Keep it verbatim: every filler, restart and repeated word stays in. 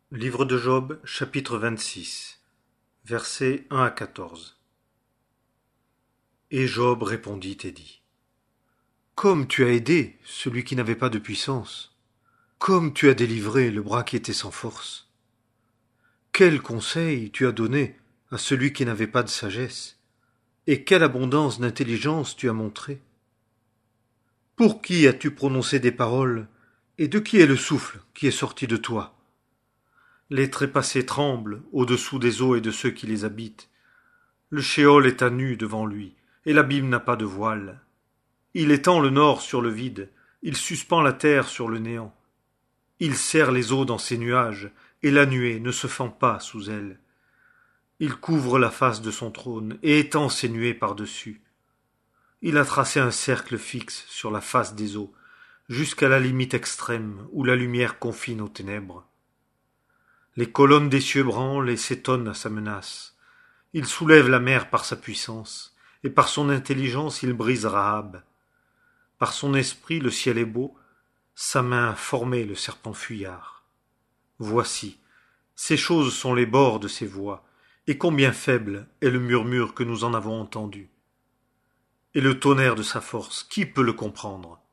Livre de Job, chapitre vingt-six, versets un à quatorze. Et Job répondit et dit: Comme tu as aidé celui qui n'avait pas de puissance, comme tu as délivré le bras qui était sans force, quel conseil tu as donné à celui qui n'avait pas de sagesse, et quelle abondance d'intelligence tu as montré. Pour qui as-tu prononcé des paroles, et de qui est le souffle qui est sorti de toi? Les trépassés tremblent au-dessous des eaux et de ceux qui les habitent. Le shéol est à nu devant lui, et l'abîme n'a pas de voile. Il étend le nord sur le vide, il suspend la terre sur le néant. Il serre les eaux dans ses nuages, et la nuée ne se fend pas sous elle. Il couvre la face de son trône, et étend ses nuées par-dessus. Il a tracé un cercle fixe sur la face des eaux, jusqu'à la limite extrême où la lumière confine aux ténèbres. Les colonnes des cieux branlent et s'étonnent à sa menace. Il soulève la mer par sa puissance, et par son intelligence il brise Rahab. Par son esprit le ciel est beau, sa main a formé le serpent fuyard. Voici, ces choses sont les bords de ses voies, et combien faible est le murmure que nous en avons entendu. Et le tonnerre de sa force, qui peut le comprendre?